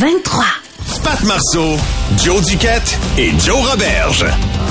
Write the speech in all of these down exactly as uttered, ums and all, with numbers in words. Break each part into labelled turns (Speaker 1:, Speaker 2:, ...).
Speaker 1: vingt-trois.
Speaker 2: Pat Marceau, Joe Duquette et Joe Roberge.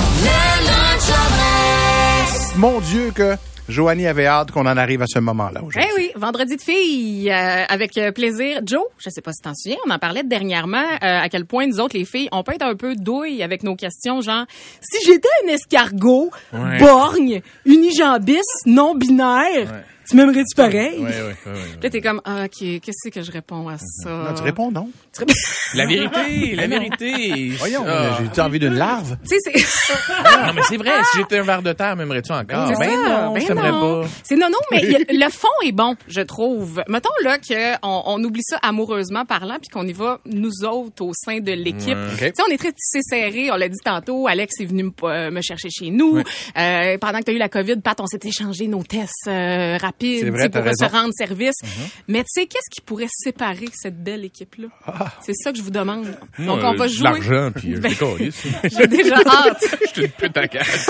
Speaker 3: Mon Dieu que Joanie avait hâte qu'on en arrive à ce moment-là aujourd'hui.
Speaker 4: Eh oui, vendredi de filles, euh, avec plaisir. Joe, je sais pas si t'en souviens, on en parlait dernièrement, euh, à quel point nous autres, les filles, on peut être un peu douilles avec nos questions, genre, si j'étais un escargot, ouais. borgne, unijambiste, non-binaire, ouais. tu m'aimerais-tu pareil?
Speaker 3: Oui, oui, oui.
Speaker 4: Là, t'es comme, ah, OK, qu'est-ce que je réponds à ça?
Speaker 3: Non, tu réponds non.
Speaker 4: Tu réponds...
Speaker 5: La vérité, la vérité.
Speaker 3: Voyons, ah. j'ai envie d'une larve.
Speaker 4: Tu sais, c'est...
Speaker 5: non, mais c'est vrai, si j'étais un verre de terre, m'aimerais-tu encore?
Speaker 4: C'est
Speaker 5: ben
Speaker 4: ça,
Speaker 5: non,
Speaker 4: ben
Speaker 5: je t'aimerais
Speaker 4: non.
Speaker 5: pas.
Speaker 4: C'est non, non, mais y a, le fond est bon, je trouve. Mettons là qu'on on oublie ça amoureusement parlant, puis qu'on y va, nous autres, au sein de l'équipe. Ouais. Okay. Tu sais, on est très tissés serrés, on l'a dit tantôt, Alex est venu me, me chercher chez nous. Ouais. Euh, pendant que tu as eu la COVID, Pat, on s'est échangé nos tests euh, rapides vrai, pour raison. se rendre service. Mm-hmm. Mais tu sais, qu'est-ce qui pourrait séparer cette belle équipe-là? Ah. C'est ça que je vous demande.
Speaker 5: Moi,
Speaker 4: donc, on va jouer.
Speaker 5: L'argent, puis ben,
Speaker 4: j'ai déjà hâte.
Speaker 5: Je suis une pute à casse.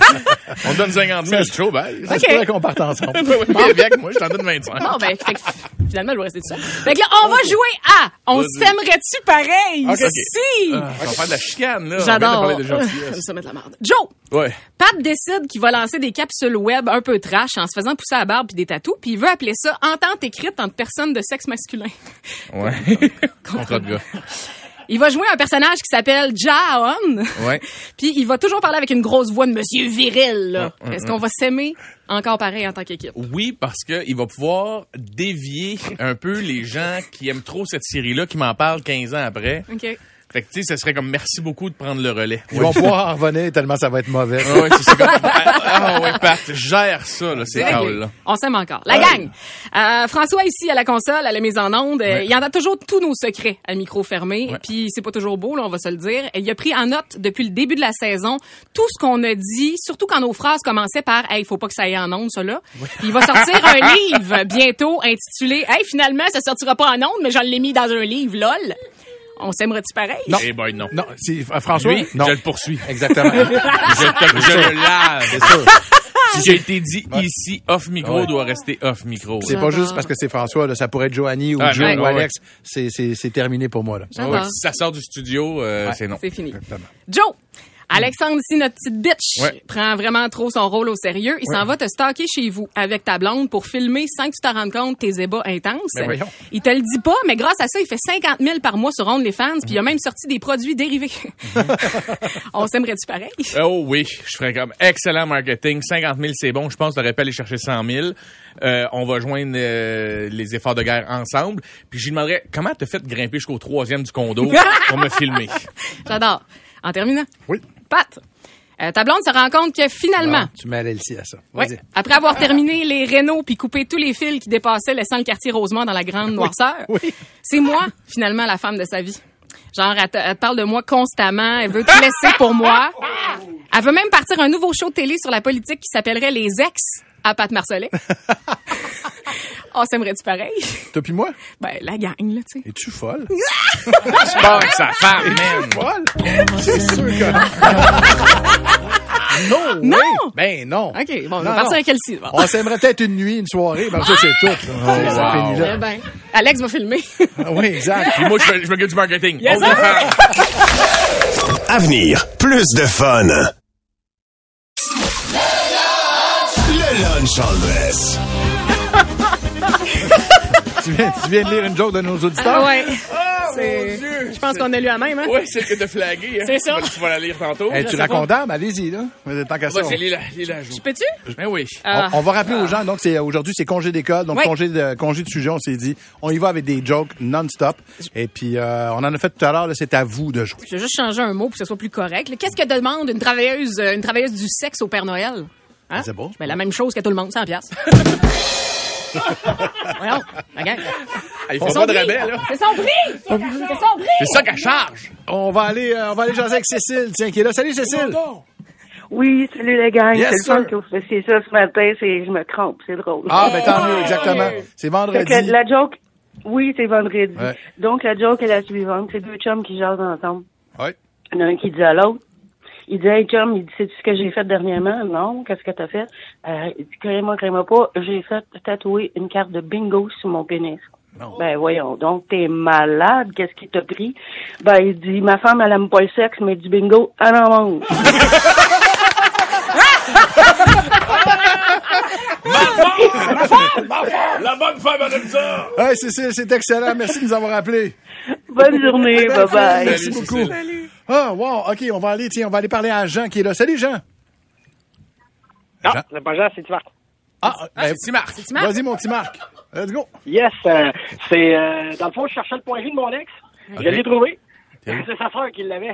Speaker 5: On donne cinquante mille, c'est chaud, ben.
Speaker 3: Ça se pourrait qu'on parte ensemble.
Speaker 5: Bon, avec moi, je t'en donne vingt-cinq.
Speaker 4: Bon, ben, fait que, finalement, je vais rester tout ça. Fait que là, on va jouer à On s'aimerait-tu pareil?
Speaker 5: Okay.
Speaker 4: Si!
Speaker 5: Ah, on va faire de la chicane, là.
Speaker 4: J'adore. On ça met de la merde. Joe!
Speaker 5: Ouais.
Speaker 4: Pat décide qu'il va lancer des capsules web un peu trash en se faisant pousser la barbe puis des tatous, puis il veut appeler ça Entente écrite entre personnes de sexe masculin.
Speaker 5: Ouais. Contre de gars.
Speaker 4: Il va jouer un personnage qui s'appelle Jaon.
Speaker 5: Ouais.
Speaker 4: Puis il va toujours parler avec une grosse voix de monsieur viril, là. Hum, hum, Est-ce qu'on va s'aimer encore pareil en tant qu'équipe?
Speaker 5: Oui, parce que il va pouvoir dévier un peu les gens qui aiment trop cette série-là, qui m'en parlent quinze ans après.
Speaker 4: OK.
Speaker 5: Fait que, tu sais, ça serait comme merci beaucoup de prendre le relais.
Speaker 3: Ils oui. vont pouvoir en revenir tellement ça va être mauvais.
Speaker 5: Ah, ouais, c'est, c'est comme, ah, ouais, Pat, gère ça, là, ces calls-là.
Speaker 4: On s'aime encore. La ouais. gang! Euh, François, ici, à la console, à la mise en onde, ouais. il en a toujours tous nos secrets à micro fermé. Ouais. Puis c'est pas toujours beau, là, on va se le dire. Il a pris en note, depuis le début de la saison, tout ce qu'on a dit, surtout quand nos phrases commençaient par « Hey, faut pas que ça aille en onde, ça, là. Ouais. » Puis il va sortir un livre bientôt intitulé « Hey, finalement, ça sortira pas en onde, mais je l'ai mis dans un livre, lol. » On s'aimerait-tu pareil?
Speaker 5: Non. Eh boy, non.
Speaker 3: Non, c'est François?
Speaker 5: Lui,
Speaker 3: non.
Speaker 5: Je le poursuis.
Speaker 3: Exactement.
Speaker 5: je te, je le lave.
Speaker 3: C'est sûr.
Speaker 5: Si j'ai été dit ouais. ici, off micro, ouais. doit rester off micro.
Speaker 3: C'est
Speaker 4: J'adore.
Speaker 3: pas juste parce que c'est François, là, ça pourrait être Joanie ou ah, Joe ouais. ou Alex. C'est, c'est, c'est terminé pour moi, là.
Speaker 5: Ouais, si ça sort du studio, euh, ouais. c'est non.
Speaker 4: C'est fini.
Speaker 3: Exactement.
Speaker 4: Joe! Alexandre, ici, notre petite bitch,
Speaker 5: ouais.
Speaker 4: prend vraiment trop son rôle au sérieux. Il ouais. s'en va te stalker chez vous avec ta blonde pour filmer sans que tu te rendes compte tes ébats intenses.
Speaker 3: Ben voyons.
Speaker 4: Il te le dit pas, mais grâce à ça, il fait cinquante mille par mois sur OnlyFans, puis il a même sorti des produits dérivés. On s'aimerait-tu pareil?
Speaker 5: Oh oui, je ferais comme excellent marketing. cinquante mille, c'est bon. Je pense que t'aurais pu aller chercher cent mille. Euh, on va joindre euh, les efforts de guerre ensemble. Puis je lui demanderais, comment t'as fait grimper jusqu'au troisième du condo pour me filmer?
Speaker 4: J'adore. En terminant.
Speaker 3: Oui.
Speaker 4: Pat, euh, ta blonde se rend compte que finalement...
Speaker 3: Bon, tu mets Elsie à ça.
Speaker 4: Oui. Après avoir terminé les rénaux puis coupé tous les fils qui dépassaient, laissant le quartier Rosemont dans la grande noirceur,
Speaker 3: oui. Oui.
Speaker 4: c'est moi, finalement, la femme de sa vie. Genre, elle te, elle te parle de moi constamment, elle veut tout laisser pour moi. Elle veut même partir un nouveau show de télé sur la politique qui s'appellerait Les Ex à Pat Marcelet. Oh, s'aimerait-tu pareil?
Speaker 3: Toi pis moi?
Speaker 4: Ben, la gang, là, tu sais.
Speaker 3: Es-tu folle?
Speaker 5: Tu pars avec sa femme, man!
Speaker 3: Folle? C'est sûr que... non!
Speaker 4: Non!
Speaker 3: Oui. Ben, non.
Speaker 4: OK, bon, on va partir avec Elsie. Bon.
Speaker 3: On s'aimerait peut-être une nuit, une soirée, ben ça, c'est tout. Là.
Speaker 5: Oh, wow.
Speaker 3: Ça finit là.
Speaker 4: Eh ben, Alex va filmer.
Speaker 3: Oui, exact.
Speaker 5: Puis moi, je, je m'occupe du marketing.
Speaker 4: Yes,
Speaker 2: Avenir, plus de fun. Le lunch en dress.
Speaker 3: tu, viens, tu viens de lire une joke de nos auditeurs?
Speaker 4: Ah ouais.
Speaker 5: Oh, c'est...
Speaker 4: Je pense qu'on a lu la même, hein?
Speaker 5: Oui, c'est que t'as flagué. Hein?
Speaker 4: C'est ça.
Speaker 5: Tu vas la lire tantôt.
Speaker 3: Hey, tu la condamnes? Allez-y, là. Tant qu'à ça.
Speaker 5: Vas-y, lis la, lis la joue.
Speaker 4: Je peux-tu?
Speaker 5: Ben oui.
Speaker 4: Ah.
Speaker 3: On, on va rappeler ah. aux gens, donc, c'est, aujourd'hui, c'est congé d'école, donc
Speaker 4: oui.
Speaker 3: congé de, congé de sujet, on s'est dit. On y va avec des jokes non-stop. Et puis, euh, on en a fait tout à l'heure, là, c'est à vous de jouer.
Speaker 4: Je vais juste changer un mot pour que ce soit plus correct. Là. Qu'est-ce que demande une travailleuse, une travailleuse du sexe au Père Noël? Hein?
Speaker 3: C'est bon.
Speaker 4: Ben, la même chose que tout le monde, cent piastres. Voyons, la gang.
Speaker 5: Ah, ils font pas de rabais, là.
Speaker 4: C'est son prix! C'est son prix!
Speaker 5: C'est ça qu'elle charge!
Speaker 3: On va aller, euh, on va aller jaser avec Cécile, tiens, qui est là. Salut, Cécile!
Speaker 6: Oui, salut les gang.
Speaker 3: Yes,
Speaker 6: c'est le fun que vous fassiez ça ce matin, c'est, je me trompe, c'est drôle.
Speaker 3: Ah, ben tant mieux, exactement. C'est vendredi.
Speaker 6: Fait que la joke, oui, c'est vendredi.
Speaker 3: Ouais.
Speaker 6: Donc, la joke est la suivante. C'est deux chums qui jasent ensemble.
Speaker 3: Oui.
Speaker 6: Il y en a un qui dit à l'autre. Il dit, hey, chum, il dit, sais-tu ce que j'ai fait dernièrement? Non, qu'est-ce que t'as fait? Euh, il dit, crée-moi, crée-moi pas. J'ai fait tatouer une carte de bingo sur mon pénis.
Speaker 3: Non.
Speaker 6: Ben voyons donc, t'es malade, qu'est-ce qui t'a pris? Ben il dit, ma femme elle aime pas le sexe, mais du bingo, elle en mange.
Speaker 5: La bonne femme, elle aime ça!
Speaker 3: Hey, Cécile, c'est excellent. Merci de nous avoir appelés.
Speaker 6: Bonne journée, bye bye.
Speaker 3: Merci
Speaker 5: Salut,
Speaker 3: beaucoup.
Speaker 5: Cécile.
Speaker 4: Salut.
Speaker 3: Ah, wow, OK, on va aller, tiens, on va aller parler à Jean qui est là. Salut, Jean.
Speaker 1: Non,
Speaker 3: Jean.
Speaker 1: c'est pas Jean, c'est Marc.
Speaker 3: Ah,
Speaker 5: Ah,
Speaker 3: ben,
Speaker 5: c'est Timar.
Speaker 4: Tu m'as?
Speaker 3: vas-y, mon petit Marc. Let's go.
Speaker 1: Yes, euh, c'est... Euh, dans le fond, je cherchais le point J de mon ex. Je l'ai trouvé. C'est sa sœur qui l'avait.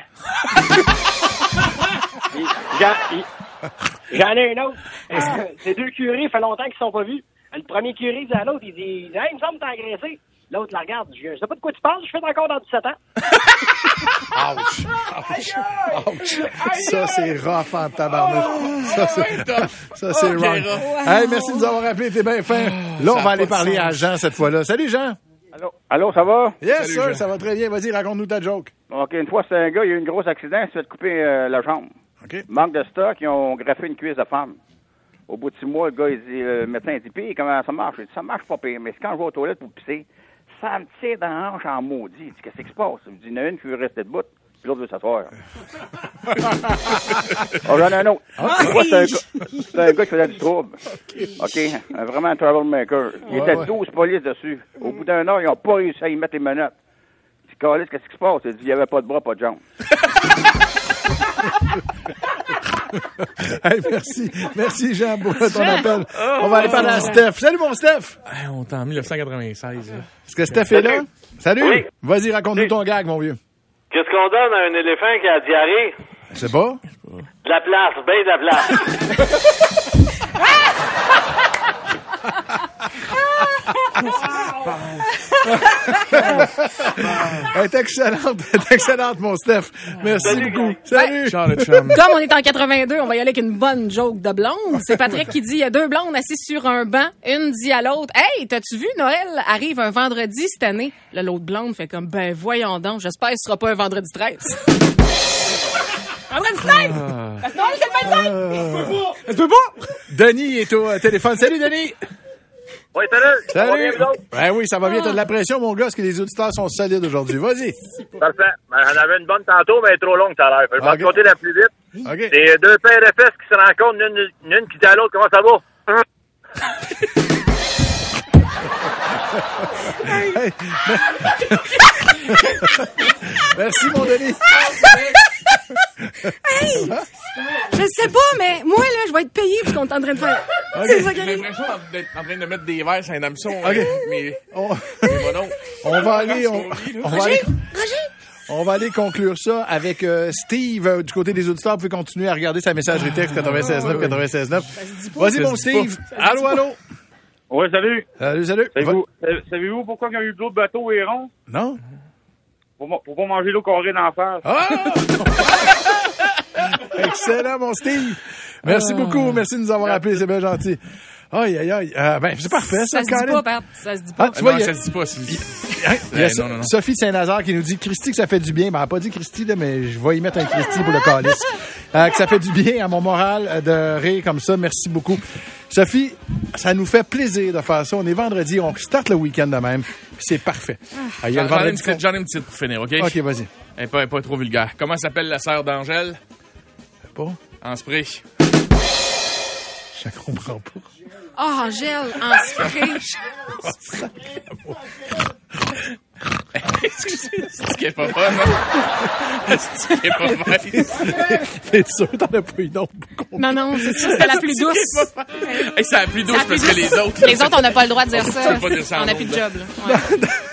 Speaker 1: Et J'en il- j'en ai un autre. Euh, c'est deux curés, ça fait longtemps qu'ils ne sont pas vus. Le premier curé dit à l'autre, il dit, il dit hey, il me semble que t'as agressé. L'autre la regarde, je, je sais pas de quoi tu parles, je fais encore dans dix-sept ans.
Speaker 3: Ouch. Ouch. Ouch. Ça, c'est rough en tabarnouche. Ça, c'est, ça, c'est
Speaker 5: Ok,
Speaker 3: wrong.
Speaker 5: rough.
Speaker 3: Hey, merci de nous avoir appelés. T'es bien fin. Là, on
Speaker 5: ça
Speaker 3: va
Speaker 5: a
Speaker 3: aller
Speaker 5: pas de
Speaker 3: parler à
Speaker 5: sens.
Speaker 3: Jean cette fois-là. Salut, Jean.
Speaker 7: Allô, allô, ça va?
Speaker 3: Yes,
Speaker 5: Salut,
Speaker 3: sir.
Speaker 5: Jean.
Speaker 3: Ça va très bien. Vas-y, raconte-nous ta joke.
Speaker 7: OK, une fois, c'est un gars, il a eu un gros accident, il s'est fait couper euh, la jambe.
Speaker 3: OK.
Speaker 7: Manque de stock, ils ont graffé une cuisse de femme. Au bout de six mois, le gars, il dit, le médecin, il dit, pis comment ça marche? Il dit, ça marche pas pire, mais c'est quand je vais aux toilettes pour pisser, ça me tire dans la hanche en maudit. Il dit, qu'est-ce qui se passe? Il dit, il y en a une qui veut rester debout, puis l'autre veut s'asseoir. Oh, j'en ai un autre. Une fois, c'est un gars, c'est un gars qui faisait du trouble. OK, un- vraiment un troublemaker. Il
Speaker 3: Ouais,
Speaker 7: était
Speaker 3: ouais.
Speaker 7: douze polices dessus. Au bout d'un heure, ils n'ont pas réussi à y mettre les menottes. Il dit, Calisse, qu'est-ce qui se passe? Il dit, il n'y avait pas de bras, pas de jambes.
Speaker 3: Hey, merci. Merci, Jean, pour ton appel. On va aller parler à Steph. Salut, mon Steph.
Speaker 5: Hey, on est en dix-neuf cent quatre-vingt-seize. là.
Speaker 3: Est-ce que Steph est là? Salut.
Speaker 8: Oui.
Speaker 3: Vas-y, raconte-nous
Speaker 8: Oui.
Speaker 3: ton gag, mon vieux.
Speaker 8: Qu'est-ce qu'on donne à un éléphant qui a diarrhée?
Speaker 3: Je sais pas.
Speaker 8: De la place, ben de la place.
Speaker 3: Elle est excellente. Elle est excellente, mon Steph. Merci
Speaker 8: Salut,
Speaker 3: beaucoup.
Speaker 8: gang.
Speaker 3: Salut.
Speaker 5: Charles Chum.
Speaker 4: Comme on est en quatre-vingt-deux, on va y aller avec une bonne joke de blonde. C'est Patrick qui dit, il y a deux blondes assises sur un banc. Une dit à l'autre, hey, t'as-tu vu, Noël arrive un vendredi cette année? Là, l'autre blonde fait comme, ben voyons donc, j'espère que ce sera pas un vendredi treize. Vendredi treize! Parce que non, c'est pas le treize!
Speaker 3: Tu peux pas? Denis est au euh, téléphone. Salut, Denis.
Speaker 8: Oui, salut. Ça va bien,
Speaker 3: Salut.
Speaker 8: vous autres?
Speaker 3: Ben oui, ça va bien. T'as de la pression, mon gars, parce que les auditeurs sont solides aujourd'hui. Vas-y.
Speaker 8: Parfait. Ben, j'en avais une bonne tantôt, mais elle est trop longue tout à l'heure. Je vais
Speaker 3: Ok.
Speaker 8: te compter la plus vite.
Speaker 3: OK.
Speaker 8: C'est deux pères de fesses qui se rencontrent, une, une qui dit à l'autre, comment ça va?
Speaker 3: Hey. Merci, mon Denis.
Speaker 4: Je sais pas, mais moi, là, je vais être payé pour ce qu'on est en train de faire. C'est ça qui
Speaker 5: J'ai
Speaker 4: arrive.
Speaker 5: l'impression d'être en train de mettre des verres sur un hameçon.
Speaker 3: Ok.
Speaker 5: hein, Mais,
Speaker 3: On,
Speaker 5: mais bon, non.
Speaker 3: on va aller... On, on va aller...
Speaker 4: Roger!
Speaker 3: On va aller conclure ça avec euh, Steve euh, du côté des auditeurs. Vous pouvez continuer à regarder sa messagerie texte quatre-vingt-seize neuf quatre-vingt-seize neuf. Vas-y,
Speaker 5: Ça
Speaker 3: mon
Speaker 5: se dit
Speaker 3: Steve. Allô, allô.
Speaker 1: Oui, salut.
Speaker 3: Salut, salut.
Speaker 1: Savez-vous, euh, savez-vous pourquoi il y a eu de l'eau de bateau et rond?
Speaker 3: Va- Non?
Speaker 1: Pour, ma- pour pas manger l'eau carrée d'en face.
Speaker 3: Ah! Excellent, mon Steve. Merci beaucoup. Merci de nous avoir appelés. C'est bien gentil. Aïe, aïe, aïe. Euh, ben, c'est parfait, ça,
Speaker 4: Ça se dit
Speaker 3: Colin.
Speaker 4: pas, Pat. Ça se dit pas.
Speaker 3: Ah, tu vois,
Speaker 5: non,
Speaker 3: il y a-
Speaker 5: ça se dit pas. c'est-
Speaker 3: Hein? Il y a
Speaker 5: Eh,
Speaker 3: So-
Speaker 5: non, non, non.
Speaker 3: Sophie Saint-Lazare qui nous dit Christy que ça fait du bien. Ben, elle n'a pas dit Christy, là, mais je vais y mettre un Christy pour le calice. Euh, que ça fait du bien à mon moral euh, de rire comme ça. Merci beaucoup. Sophie, ça nous fait plaisir de faire ça. On est vendredi, on start le week-end de même. Puis c'est parfait. Ah, il y a
Speaker 5: J'en
Speaker 3: le
Speaker 5: j'en ai une
Speaker 3: vendredi.
Speaker 5: petite, j'en ai une petite pour finir, OK?
Speaker 3: OK, vas-y.
Speaker 5: Elle est pas, elle est pas trop vulgaire. Comment s'appelle la sœur d'Angèle?
Speaker 3: Pas?
Speaker 5: En spray.
Speaker 3: Je comprends pas.
Speaker 4: Oh, Angèle, en spray.
Speaker 5: Excusez, c'est ce qui est pas bonne, hein? C'est ce qui est pas bonne.
Speaker 3: T'es sûr que t'en as pas une autre?
Speaker 4: Non, non, c'est ça, c'était la plus douce.
Speaker 5: Hey, c'est la plus douce
Speaker 4: La plus
Speaker 5: parce que
Speaker 4: douce.
Speaker 5: les autres...
Speaker 4: Les autres, on n'a pas le droit de dire ça.
Speaker 5: peut pas dire ça en
Speaker 4: On n'a
Speaker 5: ondes,
Speaker 4: plus de
Speaker 5: là.
Speaker 4: job, là. Ouais.